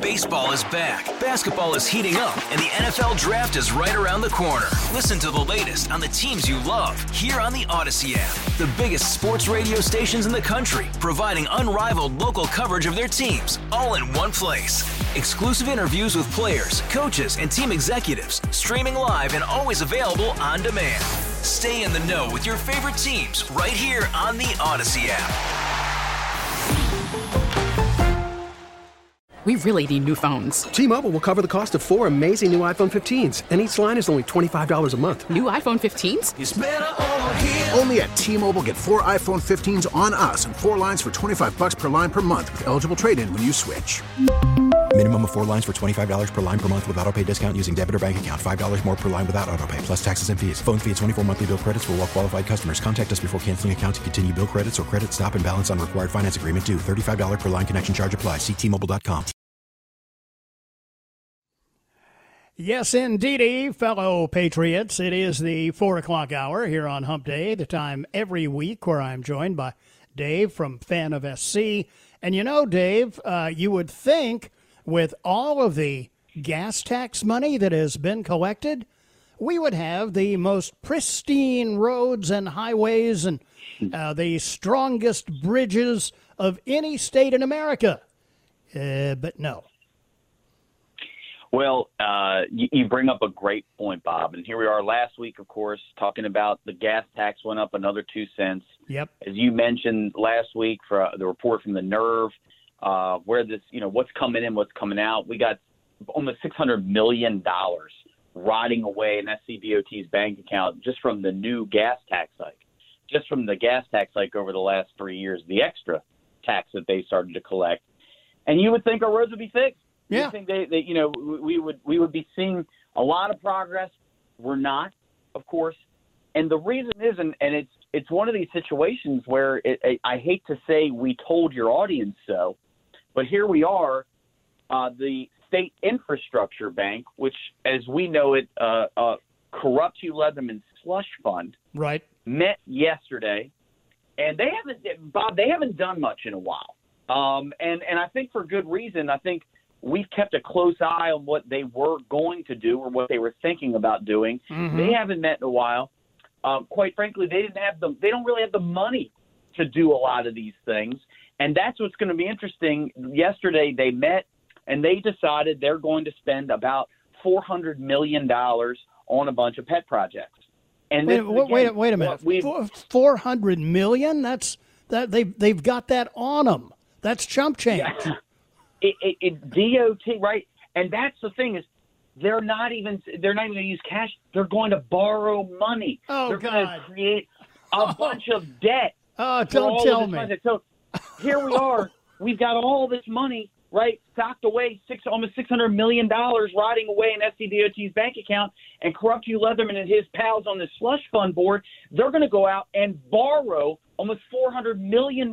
Baseball is back, basketball is heating up, and the NFL Draft is right around the corner. Listen to the latest on the teams you love here on the Odyssey app. The biggest sports radio stations in the country, providing unrivaled local coverage of their teams, all in one place. Exclusive interviews with players, coaches, and team executives, streaming live and always available on demand. Stay in the know with your favorite teams right here on the Odyssey app. We really need new phones. T-Mobile will cover the cost of 4 amazing new iPhone 15s, and each line is only $25 a month. New iPhone 15s? It's better over here. Only at T-Mobile, get 4 iPhone 15s on us and 4 lines for $25 per line per month with eligible trade-in when you switch. Minimum of 4 lines for $25 per line per month with autopay discount using debit or bank account. $5 more per line without autopay, plus taxes and fees. Phone fee at 24 monthly bill credits for well-qualified customers. Contact us before canceling account to continue bill credits or credit stop and balance on required finance agreement due. $35 per line connection charge applies. See T-Mobile.com. Yes, indeedy, fellow Patriots. It is the 4 o'clock hour here on Hump Day, the time every week where I'm joined by Dave from Fan of SC. And you know, Dave, you would think with all of the gas tax money that has been collected, we would have the most pristine roads and highways and the strongest bridges of any state in America. But no. Well, you bring up a great point, Bob. And here we are last week, of course, talking about the gas tax went up another 2 cents. Yep. As you mentioned last week for the report from the Nerve, where this, what's coming in, what's coming out. We got almost $600 million rotting away in SCDOT's bank account just from the new gas tax hike. Just from the gas tax hike over the last 3 years, the extra tax that they started to collect. And you would think our roads would be fixed. Yeah. You think we would be seeing a lot of progress. We're not, of course. And the reason is, and it's one of these situations where I hate to say we told your audience so, but here we are, the State Infrastructure Bank, which, as we know it, corrupt Hugh Leatherman's slush fund, right, met yesterday, and they haven't done much in a while, and I think for good reason. I think we've kept a close eye on what they were going to do or what they were thinking about doing. Mm-hmm. They haven't met in a while. Quite frankly, they don't really have the money to do a lot of these things. And that's what's going to be interesting. Yesterday they met and they decided they're going to spend about $400 million on a bunch of pet projects. And wait a minute. $400 million? That's they've got that on them. That's chump change. Yeah. It's DOT, right? And that's the thing is they're not even going to use cash. They're going to borrow money. Oh, they're God. going to create a bunch of debt. Oh, don't tell me. So here we are. We've got all this money, right, stocked away, almost $600 million rotting away in SCDOT's bank account, and corrupt Hugh Leatherman and his pals on the slush fund board, they're going to go out and borrow almost $400 million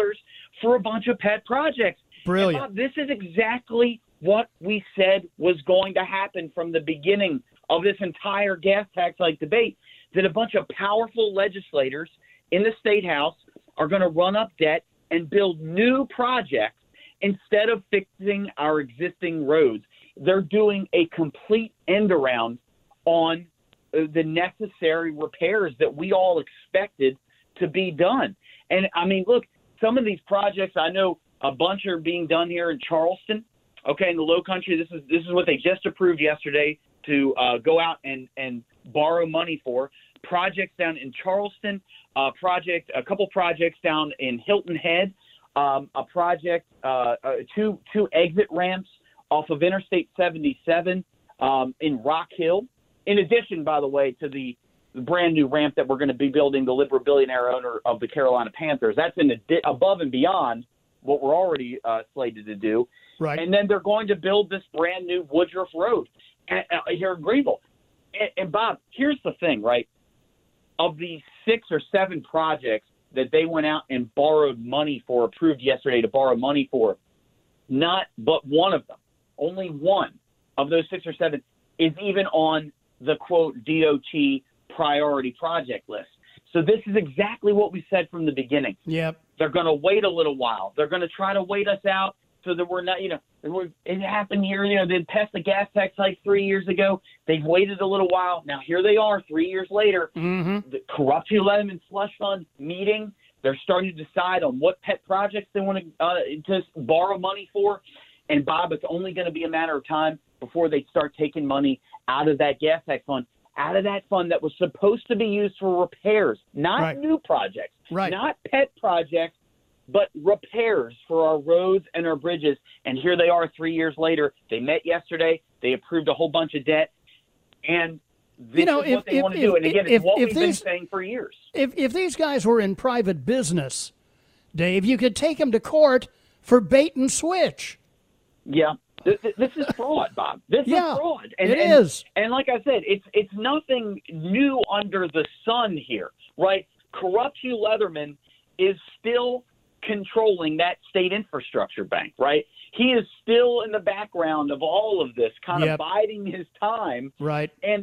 for a bunch of pet projects. Brilliant. And Bob, this is exactly what we said was going to happen from the beginning of this entire gas tax hike debate, that a bunch of powerful legislators in the State House are going to run up debt and build new projects instead of fixing our existing roads. They're doing a complete end around on the necessary repairs that we all expected to be done. And, I mean, look, some of these projects, I know a bunch are being done here in Charleston, okay, in the Low Country. This is what they just approved yesterday to go out and borrow money for. Projects down in Charleston, a couple projects down in Hilton Head, a project, two exit ramps off of Interstate 77 in Rock Hill. In addition, by the way, to the brand new ramp that we're going to be building, the liberal billionaire owner of the Carolina Panthers. That's above and beyond what we're already slated to do. Right. And then they're going to build this brand new Woodruff Road here in Greenville. And Bob, here's the thing, right? Of the 6 or 7 projects that they went out and borrowed money for, approved yesterday to borrow money for, not but one of them, only one of those 6 or 7 is even on the, quote, DOT priority project list. So this is exactly what we said from the beginning. Yep. They're going to wait a little while. They're going to try to wait us out so that we're not, it happened here. They passed the gas tax like 3 years ago. They've waited a little while. Now here they are 3 years later. Mm-hmm. The Corrupt-You Leatherman Slush Fund meeting. They're starting to decide on what pet projects they want to borrow money for. And, Bob, it's only going to be a matter of time before they start taking money out of that gas tax fund, out of that fund that was supposed to be used for repairs, not new projects, not pet projects, but repairs for our roads and our bridges. And here they are 3 years later. They met yesterday. They approved a whole bunch of debt. And this is what they want to do. And, again, it's what we've been saying for years. If these guys were in private business, Dave, you could take them to court for bait and switch. Yeah. This is fraud, Bob. This is fraud. It is. And like I said, it's nothing new under the sun here, right? Corrupt-You Leatherman is still controlling that state infrastructure bank, right? He is still in the background of all of this, kind of biding his time. Right. And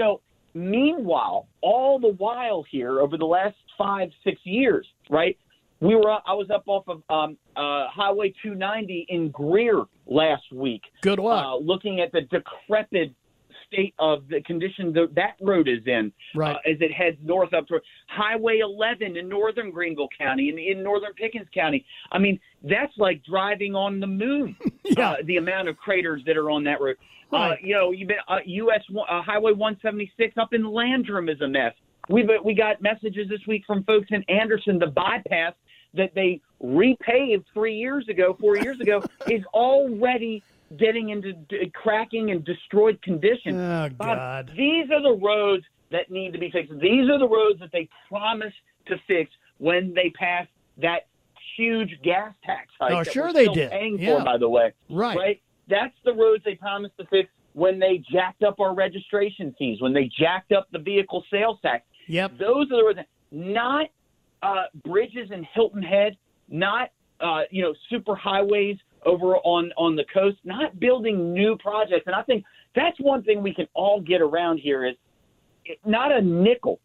meanwhile, all the while here over the last 5-6 years, right? I was up off of Highway 290 in Greer last week. Good luck. Looking at the decrepit state of the condition that road is in as it heads north up to Highway 11 in northern Greenville County and in northern Pickens County. I mean, that's like driving on the moon, the amount of craters that are on that road. Right. You've been Highway 176 up in Landrum is a mess. We got messages this week from folks in Anderson, the bypass that they repaved 4 years ago, is already getting into cracking and destroyed condition. Oh, Bob, God. these are the roads that need to be fixed. These are the roads that they promised to fix when they passed that huge gas tax hike. Oh, that sure we're they still did. Paying for, by the way. Right. That's the roads they promised to fix when they jacked up our registration fees, when they jacked up the vehicle sales tax. Yep. Those are the roads, not bridges in Hilton Head, not super highways over on the coast, not building new projects. And I think that's one thing we can all get around here is not a nickel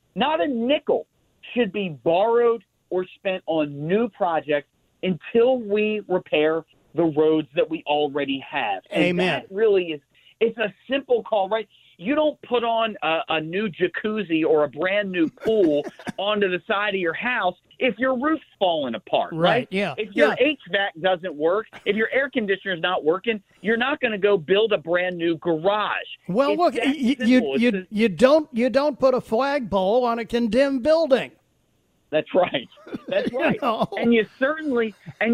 should be borrowed or spent on new projects until we repair the roads that we already have. And Amen. That really it's a simple call, right? You don't put on a new jacuzzi or a brand new pool onto the side of your house if your roof's falling apart, right? Yeah. If your HVAC doesn't work, if your air conditioner's not working, you're not going to go build a brand new garage. Well, look, you don't put a flagpole on a condemned building. That's right. That's right. And you certainly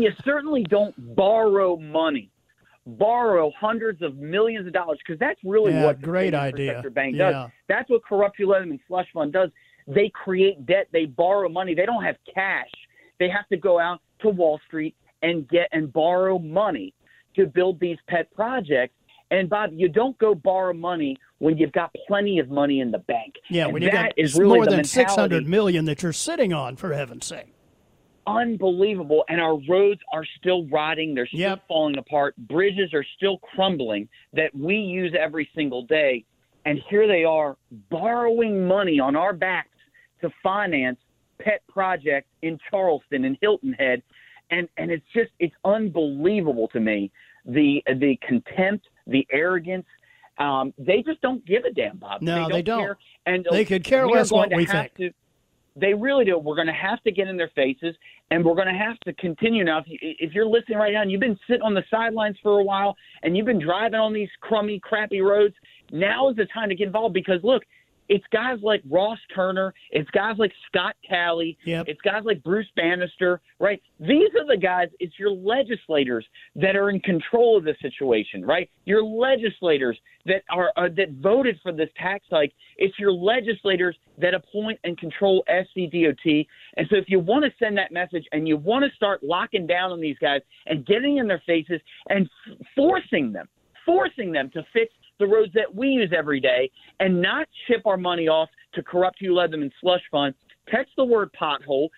don't borrow money. Borrow hundreds of millions of dollars, because that's really what the great State idea. Infrastructure Bank does. That's what Corrupt-You Leatherman Slush Fund does. They create debt. They borrow money. They don't have cash. They have to go out to Wall Street and borrow money to build these pet projects. And, Bob, you don't go borrow money when you've got plenty of money in the bank. Yeah, and when you got really more than $600 million that you're sitting on, for heaven's sake. Unbelievable. And our roads are still rotting. They're still falling apart. Bridges are still crumbling that we use every single day. And here they are borrowing money on our backs to finance pet projects in Charleston and Hilton Head. And it's unbelievable to me, the contempt, the arrogance. They just don't give a damn, Bob. No, they don't. Care. And they could care less what we think. They really do. We're going to have to get in their faces, and we're going to have to continue. Now, if you're listening right now and you've been sitting on the sidelines for a while and you've been driving on these crummy, crappy roads, now is the time to get involved because, look, it's guys like Ross Turner. It's guys like Scott Talley. It's guys like Bruce Bannister, right? These are the guys, it's your legislators that are in control of the situation, right? Your legislators that that voted for this tax hike. It's your legislators that appoint and control SCDOT. And so if you want to send that message and you want to start locking down on these guys and getting in their faces and forcing them to fix the roads that we use every day and not ship our money off to Corrupt-You Leatherman Slush Fund, text the word pothole,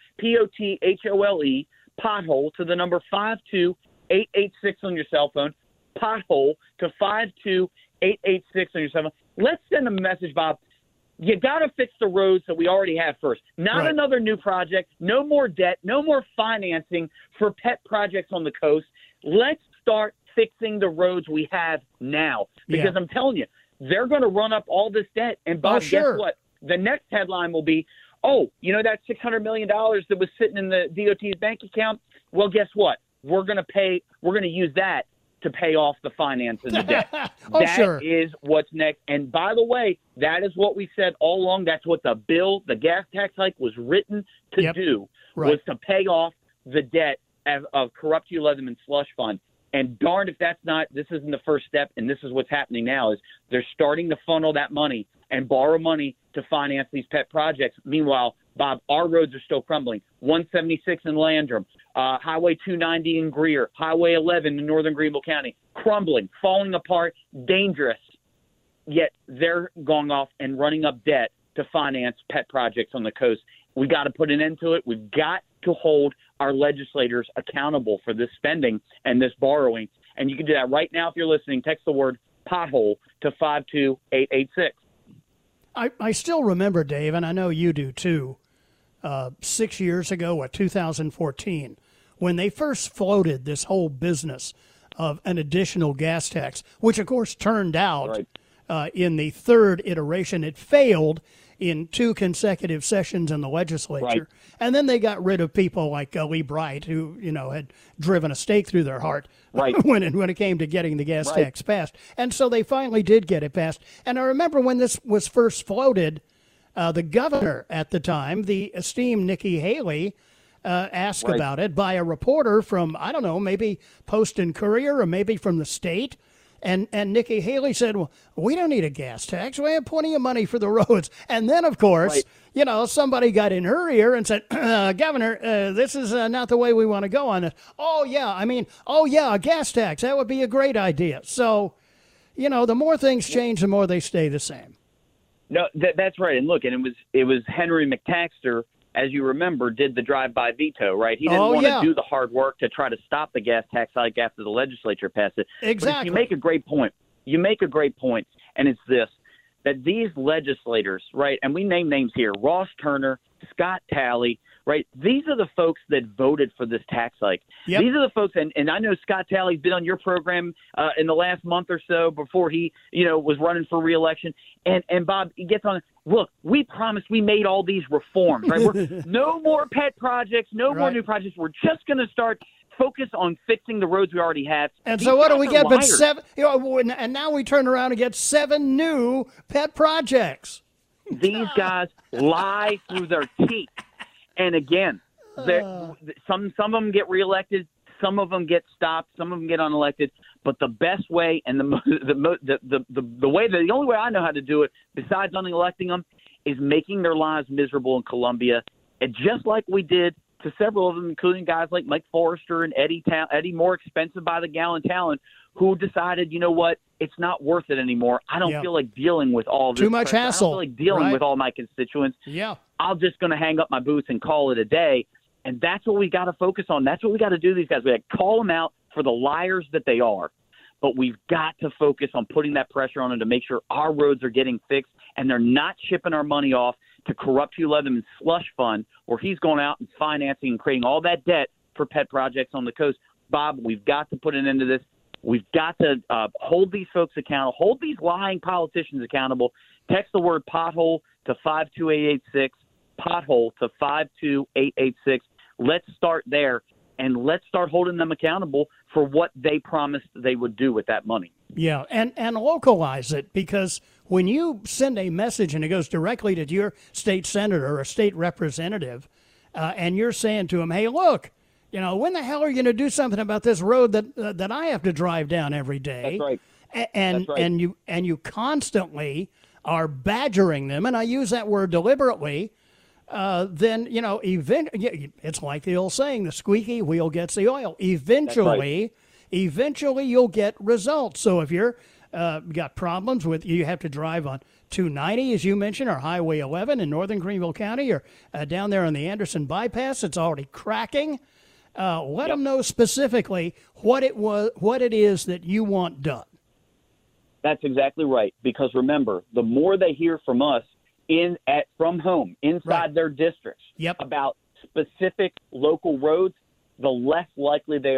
POTHOLE, pothole, to the number 52886 on your cell phone, pothole to 52886 on your cell phone. Let's send a message, Bob. You got to fix the roads that we already have first. Not another new project, no more debt, no more financing for pet projects on the coast. Let's start fixing the roads we have now. Because I'm telling you, they're going to run up all this debt. And, Bob, guess what? The next headline will be, that $600 million that was sitting in the DOT's bank account? Well, guess what? We're going to use that to pay off the finance and the debt. That is what's next. And by the way, that is what we said all along. That's what the gas tax hike was written to do, was to pay off the debt of Corrupt You, Let Them in slush fund. And darn if this isn't the first step, and this is what's happening now, is they're starting to funnel that money and borrow money to finance these pet projects. Meanwhile, Bob, our roads are still crumbling. 176 in Landrum, Highway 290 in Greer, Highway 11 in northern Greenville County, crumbling, falling apart, dangerous. Yet they're going off and running up debt to finance pet projects on the coast. We got to put an end to it. We've got to hold our legislators accountable for this spending and this borrowing. And you can do that right now if you're listening. Text the word pothole to 52886. I still remember, Dave, and I know you do too, 6 years ago, 2014, when they first floated this whole business of an additional gas tax, which, of course, turned out in the third iteration. It failed in 2 consecutive sessions in the legislature. And then they got rid of people like Lee Bright, who, had driven a stake through their heart when it came to getting the gas tax passed. And so they finally did get it passed. And I remember when this was first floated, the governor at the time, the esteemed Nikki Haley, asked about it by a reporter from, I don't know, maybe Post and Courier or maybe from the state. And Nikki Haley said, well, we don't need a gas tax. We have plenty of money for the roads. And then, of course, somebody got in her ear and said, Governor, this is not the way we want to go on it. A gas tax. That would be a great idea. So, the more things change, the more they stay the same. No, that's right. And look, and it was Henry McTaxter, as you remember, did the drive-by veto, right? He didn't want to do the hard work to try to stop the gas tax hike after the legislature passed it. Exactly. But you make a great point. And it's this, that these legislators, right, and we name names here, Ross Turner, Scott Talley, right, these are the folks that voted for this tax hike. These are the folks, and I know Scott Talley's been on your program in the last month or so before he, was running for re-election. And Bob, he gets on, look, we promised we made all these reforms, right? No more pet projects, no more new projects. We're just going to start focus on fixing the roads we already have. And so what do we get but 7? And now we turn around and get 7 new pet projects. These guys lie through their teeth. And again, some of them get reelected, some of them get stopped, some of them get unelected. But the best way and the only way I know how to do it, besides unelecting them, is making their lives miserable in Columbia, and just like we did to several of them, including guys like Mike Forrester and Eddie More Expensive by the Gallon Talent, who decided, you know what, it's not worth it anymore. I don't feel like dealing with all this. Too much hassle. I don't feel like dealing with all my constituents. I'm just going to hang up my boots and call it a day. And that's what we got to focus on. That's what we got to do to these guys. We got to call them out for the liars that they are. But we've got to focus on putting that pressure on them to make sure our roads are getting fixed and they're not shipping our money off to Corrupt You, Let Them in slush fund, where he's going out and financing and creating all that debt for pet projects on the coast. Bob, we've got to put an end to this. We've got to hold these folks accountable, hold these lying politicians accountable. Text the word pothole to 52886, pothole to 52886. Let's start there, and let's start holding them accountable for what they promised they would do with that money. Yeah, and localize it, because when you send a message and it goes directly to your state senator or state representative, and you're saying to them, hey, look, when the hell are you going to do something about this road that I have to drive down every day? That's right. And you constantly are badgering them, and I use that word deliberately. Then it's like the old saying: the squeaky wheel gets the oil. Eventually you'll get results. So if you're got problems with, you have to drive on 290, as you mentioned, or Highway 11 in northern Greenville County, or down there on the Anderson bypass, it's already cracking. Let them know specifically what it is that you want done. That's exactly right. Because remember, the more they hear from us from home, inside their districts, about specific local roads, the less likely they are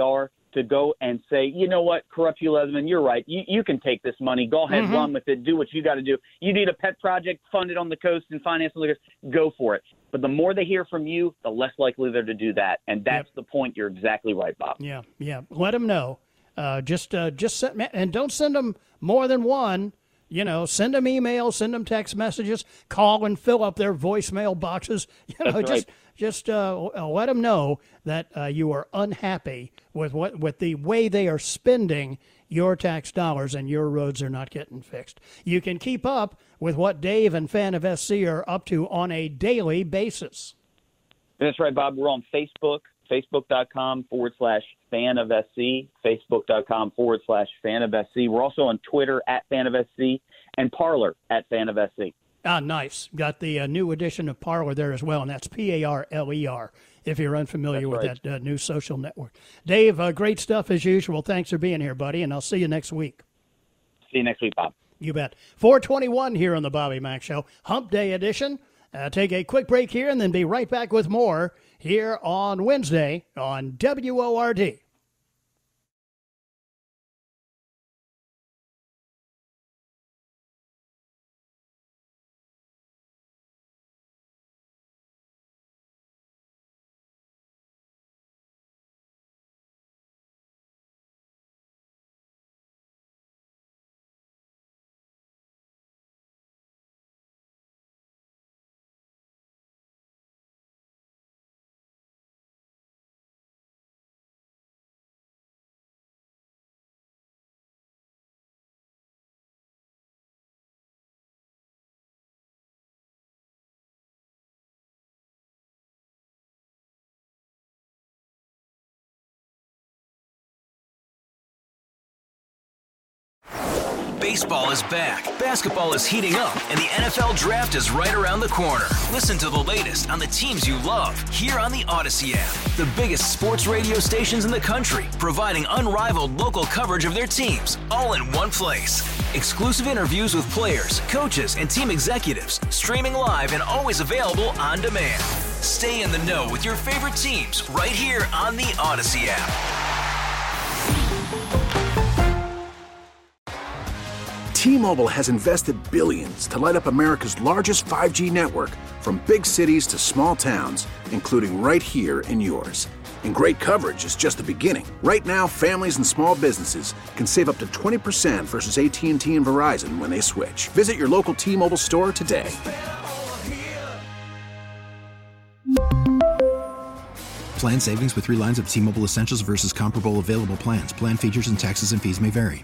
to go and say, you know what, Corrupt You Leatherman, you're right. You can take this money. Go ahead, run with it. Do what you got to do. You need a pet project, fund it on the coast and finance on the coast. Go for it. But the more they hear from you, the less likely they're to do that. And that's the point. You're exactly right, Bob. Yeah. Let them know. Just send, and don't send them more than one. Send them emails, send them text messages, call and fill up their voicemail boxes. Just let them know that you are unhappy with the way they are spending your tax dollars and your roads are not getting fixed. You can keep up with what Dave and Fan of SC are up to on a daily basis. That's right, Bob. We're on Facebook, facebook.com/Fan of SC, facebook.com/Fan of SC. We're also on Twitter @Fan of SC and Parler @Fan of SC. Nice. Got the new edition of Parler there as well, and that's Parler, if you're unfamiliar with that new social network. Dave, great stuff as usual. Thanks for being here, buddy, and I'll see you next week. See you next week, Bob. You bet. 421 here on the Bobby Mack Show, Hump Day edition. Take a quick break here and then be right back with more here on Wednesday on WORD. Baseball is back, basketball is heating up, and the NFL Draft is right around the corner. Listen to the latest on the teams you love here on the Odyssey app. The biggest sports radio stations in the country, providing unrivaled local coverage of their teams, all in one place. Exclusive interviews with players, coaches, and team executives, streaming live and always available on demand. Stay in the know with your favorite teams right here on the Odyssey app. T-Mobile has invested billions to light up America's largest 5G network, from big cities to small towns, including right here in yours. And great coverage is just the beginning. Right now, families and small businesses can save up to 20% versus AT&T and Verizon when they switch. Visit your local T-Mobile store today. Plan savings with 3 lines of T-Mobile Essentials versus comparable available plans. Plan features and taxes and fees may vary.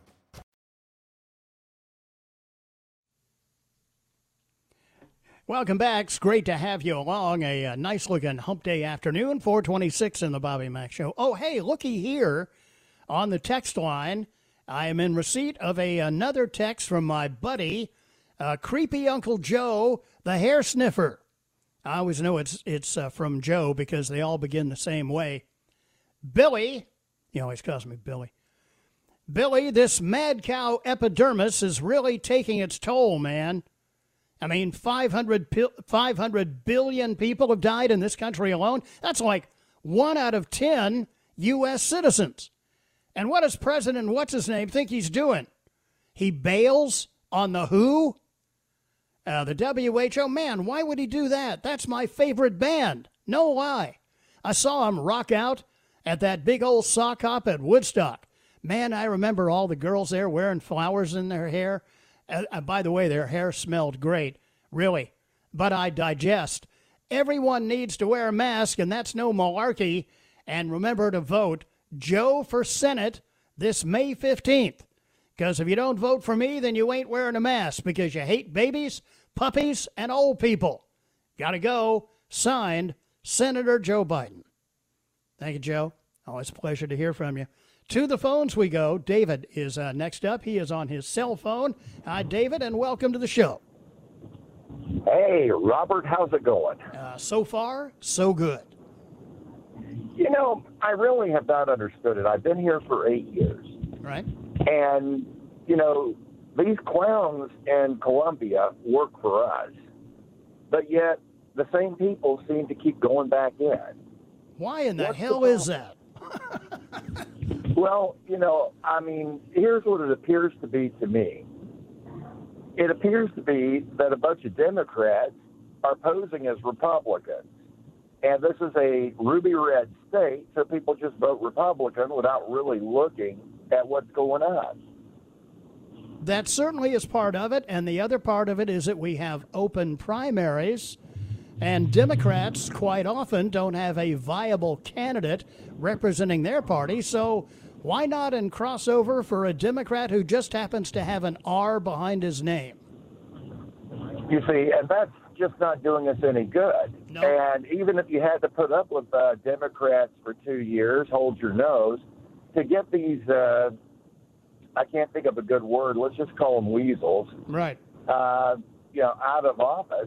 Welcome back. It's great to have you along. A nice-looking hump day afternoon, 426 in the Bobby Mack Show. Oh, hey, looky here on the text line. I am in receipt of another text from my buddy, Creepy Uncle Joe, the hair sniffer. I always know it's from Joe because they all begin the same way. Billy, he always calls me Billy. Billy, this mad cow epidermis is really taking its toll, man. I mean, 500 billion people have died in this country alone. That's like 1 out of 10 U.S. citizens. And what does President What's-His-Name think he's doing? He bails on the WHO? The WHO? Man, why would he do that? That's my favorite band. No lie. I saw him rock out at that big old sock hop at Woodstock. Man, I remember all the girls there wearing flowers in their hair. By the way, their hair smelled great, really. But I digest. Everyone needs to wear a mask, and that's no malarkey. And remember to vote Joe for Senate this May 15th. Because if you don't vote for me, then you ain't wearing a mask because you hate babies, puppies, and old people. Gotta go. Signed, Senator Joe Biden. Thank you, Joe. Always a pleasure to hear from you. To the phones we go. David is next up. He is on his cell phone. Hi, David, and welcome to the show. Hey, Robert, how's it going? So far, so good. You know, I really have not understood it. I've been here for 8 years. Right. And, you know, these clowns in Colombia work for us. But yet, the same people seem to keep going back in. Why in the hell is that? Well, here's what it appears to be to me. It appears to be that a bunch of Democrats are posing as Republicans. And this is a ruby red state, so people just vote Republican without really looking at what's going on. That certainly is part of it, and the other part of it is that we have open primaries, and Democrats quite often don't have a viable candidate representing their party, so why not and cross over for a Democrat who just happens to have an R behind his name? You see, and that's just not doing us any good. No. And even if you had to put up with Democrats for 2 years, hold your nose, to get these, I can't think of a good word, let's just call them weasels, right? Out of office,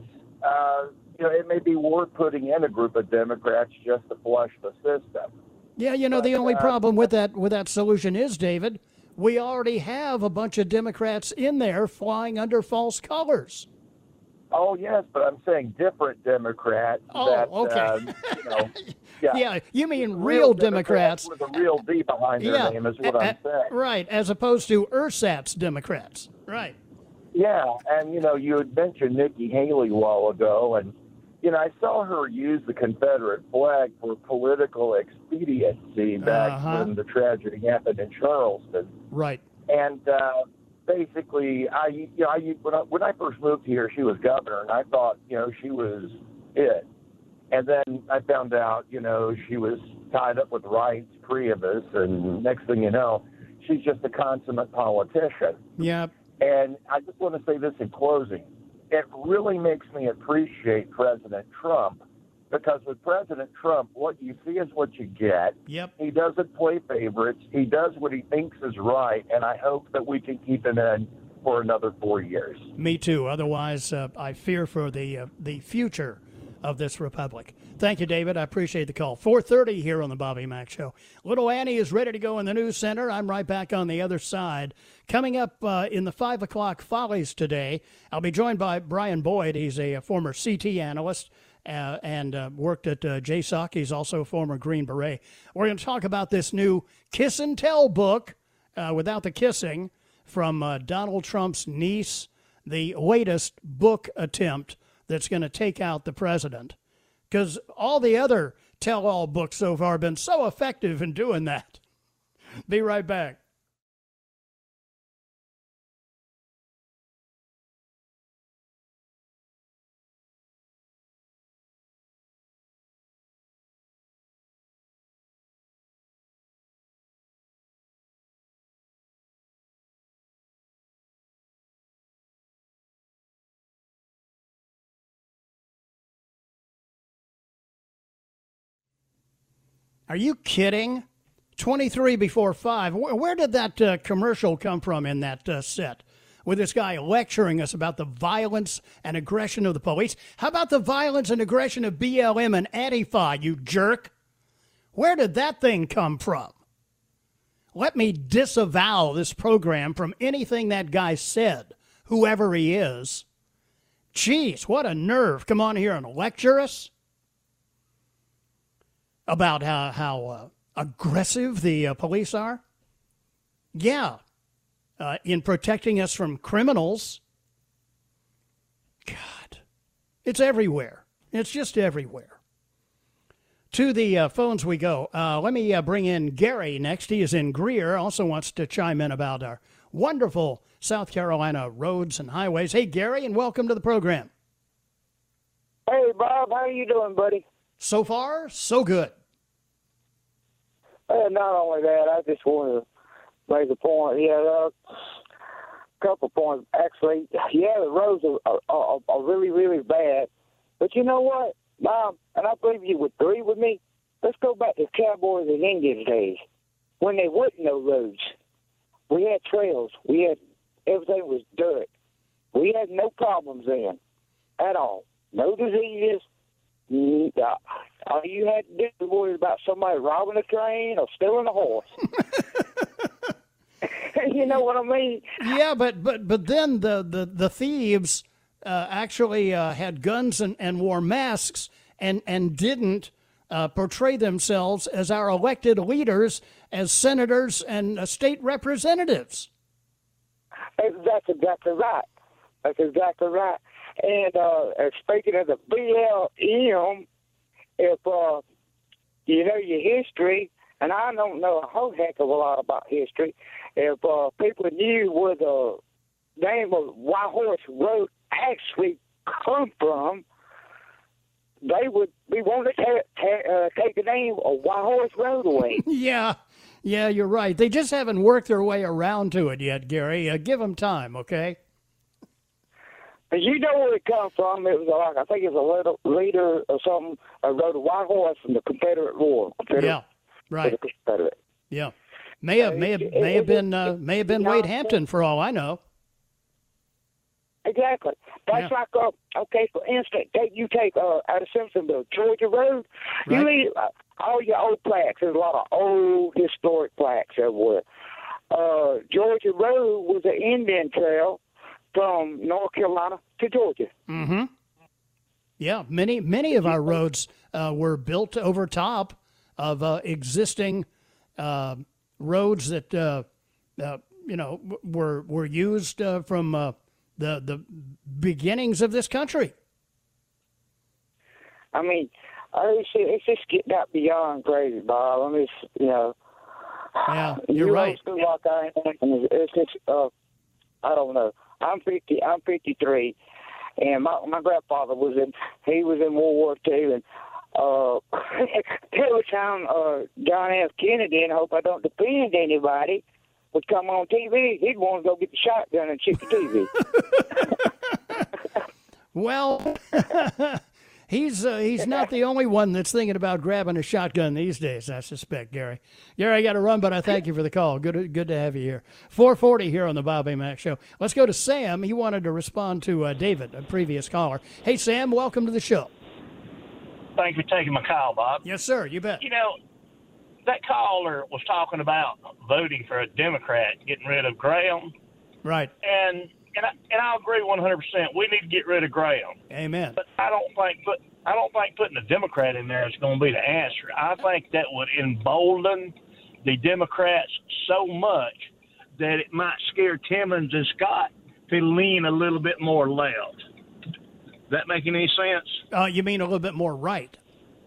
it may be worth putting in a group of Democrats just to flush the system. Yeah, the only problem with that solution is, David, we already have a bunch of Democrats in there flying under false colors. Oh, yes, but I'm saying different Democrats. Okay. Yeah, you mean real Democrats with a real D behind their name is what I'm saying. Right, as opposed to ersatz Democrats. Right. Yeah, and, you had mentioned Nikki Haley a while ago, and, I saw her use the Confederate flag for political expediency back when the tragedy happened in Charleston. Right. And basically, when I first moved here, she was governor, and I thought, she was it. And then I found out, she was tied up with Reince Priebus, and next thing you know, she's just a consummate politician. Yeah. And I just want to say this in closing. It really makes me appreciate President Trump, because with President Trump, what you see is what you get. Yep. He doesn't play favorites. He does what he thinks is right, and I hope that we can keep him in for another 4 years. Me too. Otherwise, I fear for the future of this republic. Thank you, David. I appreciate the call. 4:30 here on the Bobby Mack Show. Little Annie is ready to go in the news center. I'm right back on the other side. Coming up in the 5 o'clock Follies today, I'll be joined by Brian Boyd. He's a former CT analyst and worked at JSOC. He's also a former Green Beret. We're going to talk about this new Kiss and Tell book, without the kissing, from Donald Trump's niece, the latest book attempt that's going to take out the president. Because all the other tell-all books so far have been so effective in doing that. Be right back. Are you kidding? 23 before 5. Where did that commercial come from in that set? With this guy lecturing us about the violence and aggression of the police. How about the violence and aggression of BLM and Antifa, you jerk? Where did that thing come from? Let me disavow this program from anything that guy said, whoever he is. Jeez, what a nerve. Come on here and lecture us about how aggressive the police are? Yeah, in protecting us from criminals. God, it's everywhere. It's just everywhere. To the phones we go. Let me bring in Gary next. He is in Greer, also wants to chime in about our wonderful South Carolina roads and highways. Hey, Gary, and welcome to the program. Hey, Bob, how you doing, buddy? So far, so good. Not only that, I just want to make a point. Yeah, a couple points. Actually, yeah, the roads are really, really bad. But you know what, Bob, and I believe you would agree with me, let's go back to Cowboys and Indians days when there wasn't no roads. We had trails. We had everything was dirt. We had no problems then at all. No diseases. All you had to do was worry about somebody robbing a train or stealing a horse. You know what I mean? Yeah, but then the thieves actually had guns and wore masks and didn't portray themselves as our elected leaders, as senators and state representatives. That's exactly right. That's exactly right. And speaking of the BLM, if you know your history, and I don't know a whole heck of a lot about history, if people knew where the name of White Horse Road actually come from, they would be wanting to take the name of White Horse Road away. Yeah, you're right. They just haven't worked their way around to it yet, Gary. Give them time, okay? And you know where it comes from. It was like, I think it was a little leader or something rode a white horse from the Confederate War. Yeah, right. Confederate. Yeah, may have been Wade Hampton for all I know. Exactly. That's like okay. For instance, you take out of Simpsonville, Georgia Road. Right. You leave all your old plaques. There's a lot of old historic plaques everywhere. Georgia Road was an Indian trail from North Carolina to Georgia. Mm-hmm. Yeah, many of our roads were built over top of existing roads that were used from the beginnings of this country. I mean, it's just getting out beyond crazy, Bob. I mean, Yeah, you're right. It's just, I don't know. I'm 50. I'm 53, and my grandfather was in World War II, and every time John F. Kennedy, and I hope I don't defend anybody, would come on TV, he'd want to go get the shotgun and shoot the TV. Well, he's not the only one that's thinking about grabbing a shotgun these days, I suspect, Gary. Gary, I got to run, but I thank you for the call. Good to have you here. 4:40 here on the Bob A. Mack Show. Let's go to Sam. He wanted to respond to David, a previous caller. Hey, Sam, welcome to the show. Thank you for taking my call, Bob. Yes, sir. You bet. You know, that caller was talking about voting for a Democrat, getting rid of Graham. Right. And I agree 100%. We need to get rid of Graham. Amen. But I don't think putting a Democrat in there is going to be the answer. I think that would embolden the Democrats so much that it might scare Timmons and Scott to lean a little bit more left. That making any sense? You mean a little bit more right?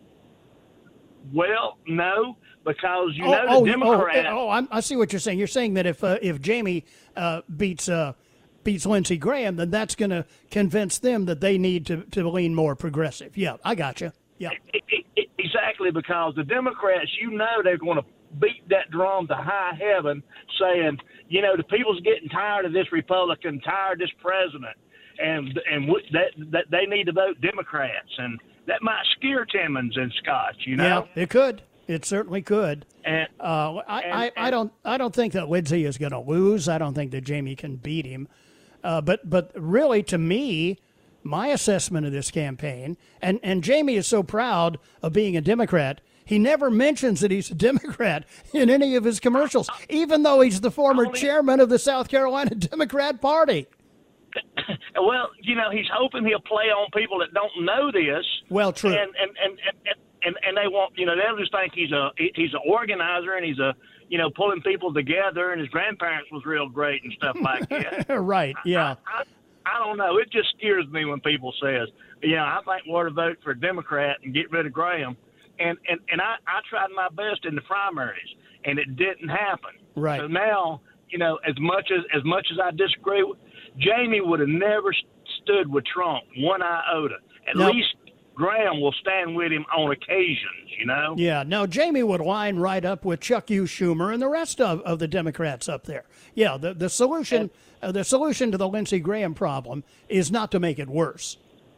Well, no, because the Democrats. I see what you're saying. You're saying that if Jamie beats Lindsey Graham, then that's going to convince them that they need to lean more progressive. Yeah, I got you. Yeah, exactly, because the Democrats, they're going to beat that drum to high heaven, saying, the people's getting tired of this Republican, tired of this president, and that they need to vote Democrats, and that might scare Timmons and Scott. Yeah, it could. It certainly could. And I don't think that Lindsey is going to lose. I don't think that Jamie can beat him. But really, to me, my assessment of this campaign, and Jamie is so proud of being a Democrat, he never mentions that he's a Democrat in any of his commercials, even though he's the former chairman of the South Carolina Democrat Party. Well, he's hoping he'll play on people that don't know this. Well, true. And they want, they'll just think he's an organizer and he's pulling people together, and his grandparents was real great and stuff like that. Right, yeah. I don't know. It just scares me when people says, I think we ought to vote for a Democrat and get rid of Graham. And I tried my best in the primaries, and it didn't happen. Right. So now, as much as I disagree with, Jamie would have never stood with Trump one iota. At least Graham will stand with him on occasions, Yeah, no, Jamie would line right up with Chuck U. Schumer and the rest of the Democrats up there. Yeah, the solution to the Lindsey Graham problem is not to make it worse.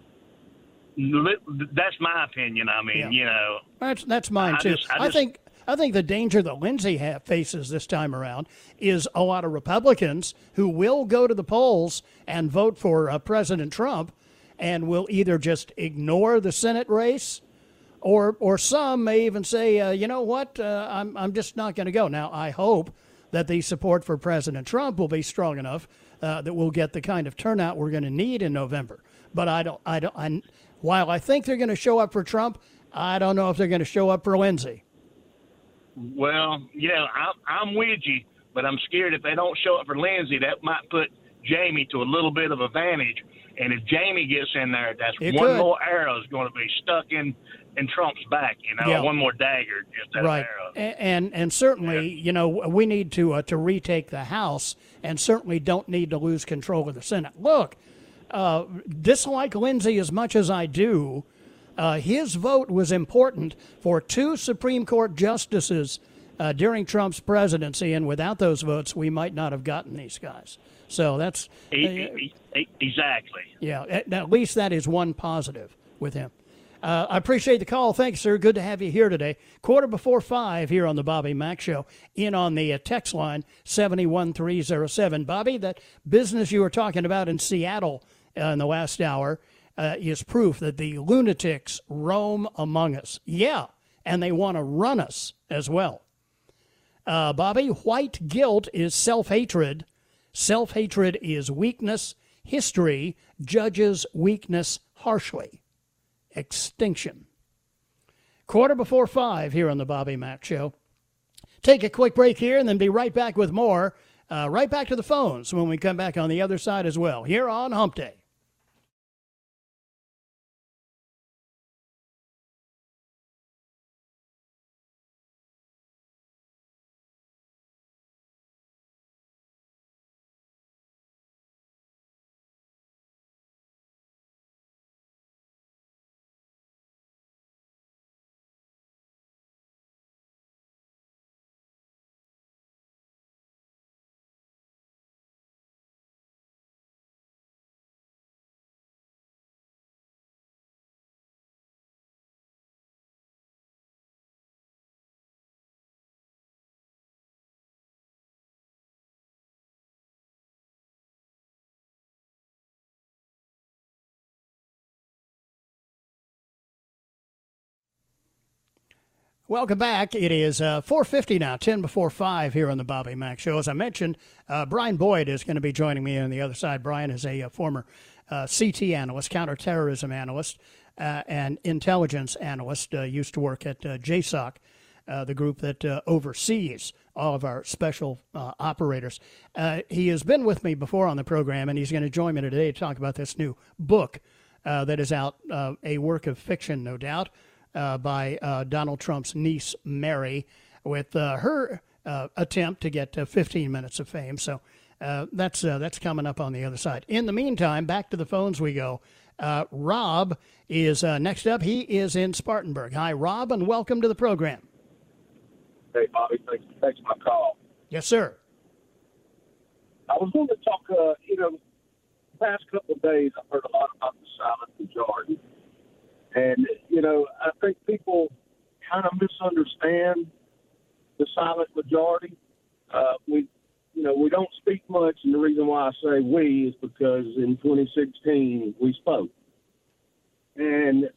That's my opinion. I mean, That's mine, too. I think the danger that Lindsey faces this time around is a lot of Republicans who will go to the polls and vote for President Trump and will either just ignore the Senate race or some may even say, you know what, I'm just not going to go. Now, I hope that the support for President Trump will be strong enough that we'll get the kind of turnout we're going to need in November. But while I think they're going to show up for Trump, I don't know if they're going to show up for Lindsey. Well, yeah, I'm with you, but I'm scared if they don't show up for Lindsey, that might put Jamie to a little bit of advantage. And if Jamie gets in there, that's one more arrow is going to be stuck in Trump's back, one more dagger. Just that right. arrow. And certainly, we need to retake the House and certainly don't need to lose control of the Senate. Look, dislike Lindsey as much as I do, his vote was important for 2 Supreme Court justices during Trump's presidency, and without those votes, we might not have gotten these guys. So that's exactly. Yeah, at least that is one positive with him. I appreciate the call. Thanks, sir. Good to have you here today. 5:15 here on the Bobby Mack Show. In on the text line 71307. Bobby, that business you were talking about in Seattle in the last hour is proof that the lunatics roam among us. Yeah, and they want to run us as well. Bobby, white guilt is self-hatred. Self-hatred is weakness. History judges weakness harshly. Extinction. 5:15 here on the Bobby Mack Show. Take a quick break here and then be right back with more. Right back to the phones when we come back on the other side as well, here on Hump Day. Welcome back. It is 4:50 now, 5:10 here on the Bobby Mack Show. As I mentioned, Brian Boyd is going to be joining me on the other side. Brian is a former CT analyst, counterterrorism analyst, and intelligence analyst. Used to work at JSOC, the group that oversees all of our special operators. He has been with me before on the program, and he's going to join me today to talk about this new book that is out, a work of fiction, no doubt, by Donald Trump's niece, Mary, with her attempt to get 15 minutes of fame. So that's coming up on the other side. In the meantime, back to the phones we go. Rob is next up. He is in Spartanburg. Hi, Rob, and welcome to the program. Hey, Bobby. Thanks for my call. Yes, sir. I was going to talk, the past couple of days I've heard a lot about the silent majority. And, I think people kind of misunderstand the silent majority. We don't speak much, and the reason why I say we is because in 2016 we spoke. And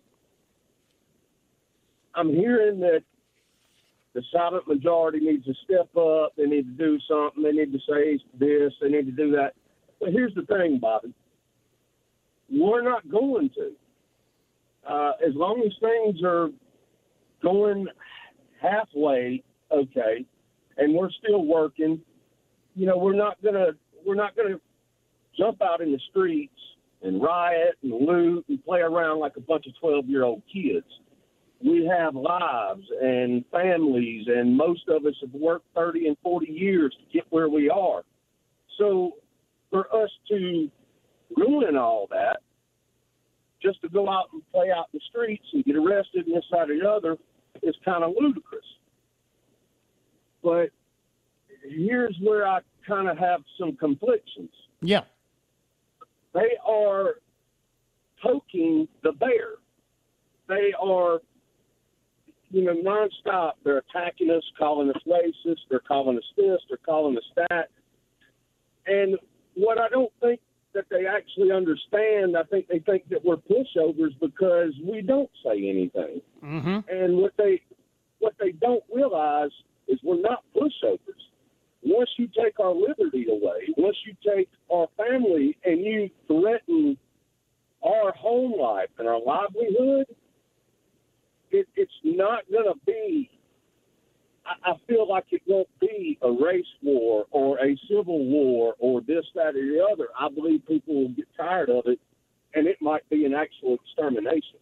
I'm hearing that the silent majority needs to step up. They need to do something. They need to say this. They need to do that. But here's the thing, Bobby. We're not going to. As long as things are going halfway okay, and we're still working, we're not gonna jump out in the streets and riot and loot and play around like a bunch of 12-year-old kids. We have lives and families, and most of us have worked 30 and 40 years to get where we are. So for us to ruin all that, just to go out and play out in the streets and get arrested and this, that, or the other is kind of ludicrous. But here's where I kind of have some conflictions. Yeah. They are poking the bear. They are, nonstop. They're attacking us, calling us racist. They're calling us this. They're calling us that. And what I don't think that they actually understand, I think they think that we're pushovers because we don't say anything. Mm-hmm. And what they don't realize is we're not pushovers. Once you take our liberty away, once you take our family and you threaten our home life and our livelihood, it not going to be, I feel like it won't be a race war or a civil war or this, that, or the other. I believe people will get tired of it, and it might be an actual extermination.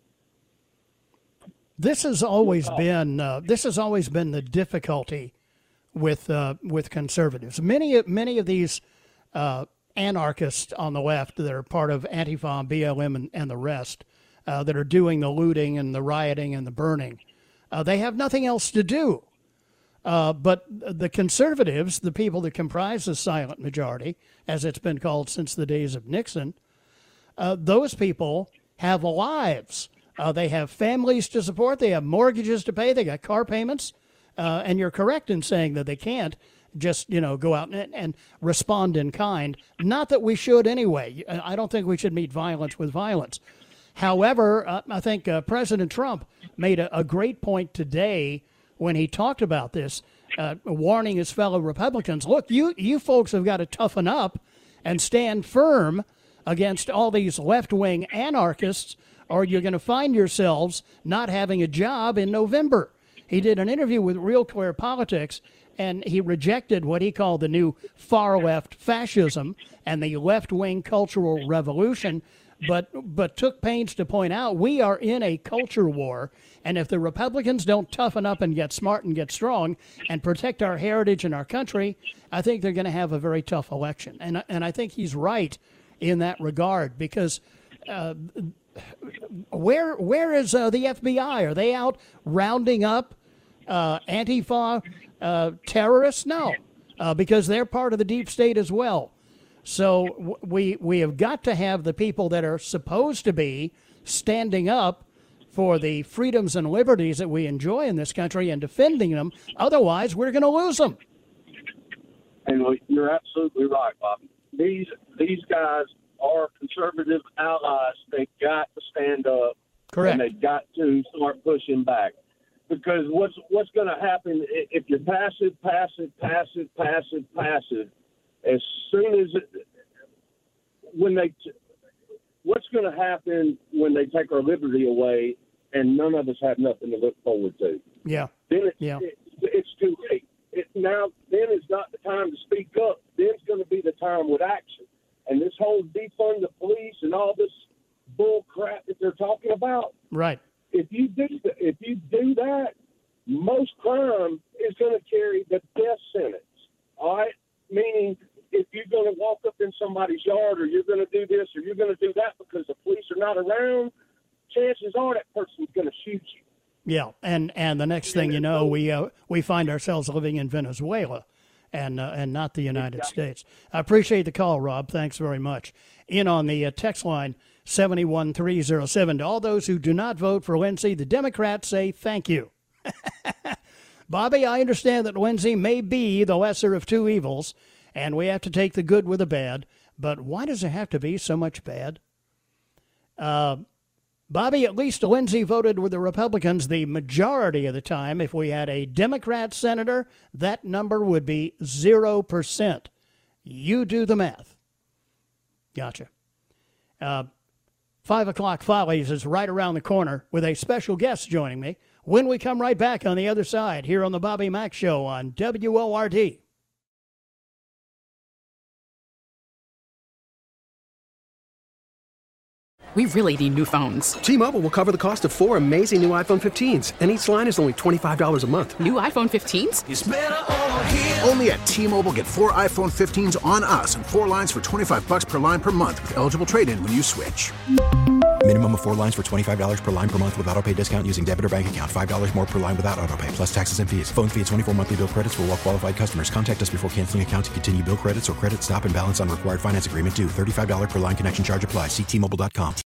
This has always been the difficulty with conservatives. Many of these anarchists on the left that are part of Antifa, BLM, and the rest that are doing the looting and the rioting and the burning, they have nothing else to do. But the conservatives, the people that comprise the silent majority, as it's been called since the days of Nixon, those people have lives. They have families to support. They have mortgages to pay. They got car payments. And you're correct in saying that they can't just, go out and respond in kind. Not that we should anyway. I don't think we should meet violence with violence. However, I think President Trump made a great point today when he talked about this, warning his fellow Republicans, look, you folks have got to toughen up and stand firm against all these left-wing anarchists, or you're going to find yourselves not having a job in November. He did an interview with Real Clear Politics, and he rejected what he called the new far-left fascism and the left-wing cultural revolution, but took pains to point out we are in a culture war, and if the Republicans don't toughen up and get smart and get strong and protect our heritage and our country, I think they're going to have a very tough election. And I think he's right in that regard, because where is the FBI? Are they out rounding up Antifa terrorists? No, because they're part of the deep state as well. So we have got to have the people that are supposed to be standing up for the freedoms and liberties that we enjoy in this country and defending them. Otherwise, we're going to lose them. And you're absolutely right, Bobby. These guys are conservative allies. They've got to stand up. Correct. And they've got to start pushing back. Because what's going to happen if you're passive, as soon as what's going to happen when they take our liberty away and none of us have nothing to look forward to? Yeah. Then it's too late. Then is not the time to speak up. Then's going to be the time with action. And this whole defund the police and all this bull crap that they're talking about. Right. If you do that, most crime is going to carry the death sentence. All right? Meaning, if you're going to walk up in somebody's yard or you're going to do this or you're going to do that because the police are not around, chances are that person's going to shoot you. Yeah, and the next thing you know, we find ourselves living in Venezuela and not the United States. I appreciate the call, Rob. Thanks very much. In on the text line, 71307. To all those who do not vote for Lindsey, the Democrats say thank you. Bobby, I understand that Lindsey may be the lesser of two evils, and we have to take the good with the bad, but why does there have to be so much bad? Bobby, at least Lindsey voted with the Republicans the majority of the time. If we had a Democrat senator, that number would be 0%. You do the math. Gotcha. 5 o'clock Follies is right around the corner with a special guest joining me when we come right back on the other side here on the Bobby Mack Show on WORD. We really need new phones. T-Mobile will cover the cost of 4 amazing new iPhone 15s, and each line is only $25 a month. New iPhone 15s? It's better over here. Only at T-Mobile, get 4 iPhone 15s on us and 4 lines for $25 per line per month with eligible trade-in when you switch. Minimum of 4 lines for $25 per line per month with autopay discount using debit or bank account. $5 more per line without autopay, plus taxes and fees. Phone fee at 24 monthly bill credits for well-qualified customers. Contact us before canceling account to continue bill credits or credit stop and balance on required finance agreement due. $35 per line connection charge applies. See T-Mobile.com.